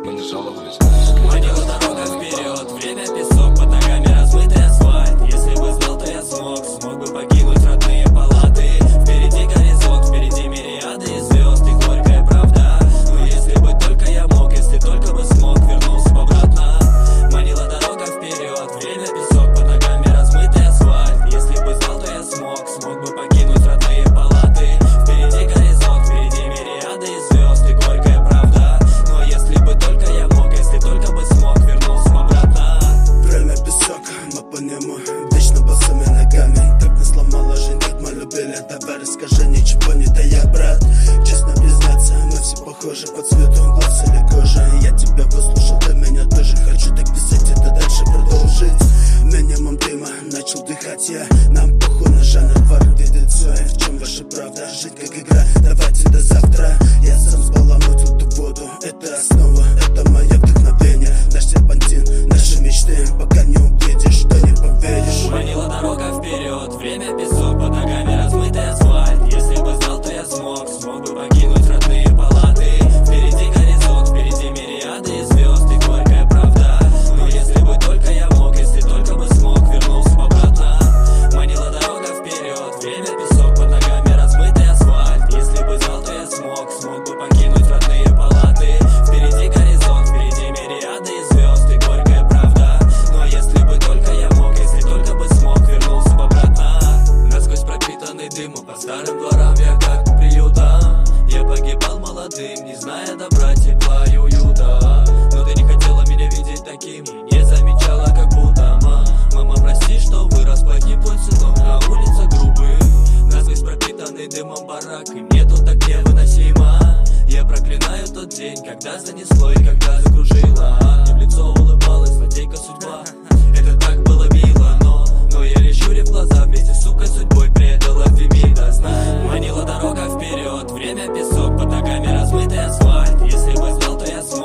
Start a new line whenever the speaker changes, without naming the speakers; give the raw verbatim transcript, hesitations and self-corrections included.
Мы не жаловались.
Манила дорога вперед, время песок, под ногами размытый асфальт. Если бы знал, то я смог, смог бы покинуть родные палаты. Впереди горизонт, впереди мириады звезд и горькая правда. Но если бы только я мог, если только бы смог, вернулся бы обратно. Манила дорога вперед, время песок, под ногами размытый асфальт. Если бы знал, то я смог, смог бы покинуть родные палаты. Впереди горизонт, впереди мириады звезд и горькая правда. Но если бы только я мог, если только бы смог, вернулся бы обратно.
Время песок, мы по нему вечно босыми ногами. Как не сломала жизнь, как мы любили. Давай расскажи, ничего не тая, брат. Честно признаться, мы все похожи по цвету глаз или кожи. Я тебя выслушал, ты меня тоже. Хочу так писать, это дальше продолжить. Минимум дыма, начал дыхать я. Нам похуй на жанр, вар видит все. В чем ваша правда? Жить как игра, давайте до завтра. Я сам сбаламутил ту воду, это основа, это мое вдохновение. Наш серпантин, наши мечты, пока не увидишь, что не поверишь.
Манила дорога вперед, время песок, под ногами размытый асфальт. Если бы знал, то я смог, смог бы покинуть родные палаты. Впереди горизонт, впереди мириады звезд и горькая правда. Но если бы только я мог, если только бы смог, вернулся бы обратно. Манила дорога вперед, время песок, под ногами размытый асфальт. Если бы знал, то я смог, смог бы покинуть родные палаты. Впереди горизонт, впереди мириады звезд и горькая правда. Но если бы только я мог, если только бы смог, вернулся бы обратно. Насквозь пропитанный дымом, по старым дворам я как по приютам. Я погибал молодым, не зная добра, тепла и уюта. Но ты не хотела меня видеть таким, и не замечала, как будто ма. Мама, прости, что вырос плохим твой сынок, на улице грубый. Насквозь пропитанный дымом барак, и мне тут так невыносимо. Я проклинаю тот день, когда занесло и когда закружило. Мне в лицо улыбалась злодейка судьба. Это так было мило, но, но я лишь щурив глаза, вместе с сукой судьбой предала Фемида. Манила дорога вперед, время песок, под ногами размытый асфальт. Если бы знал, то я смог,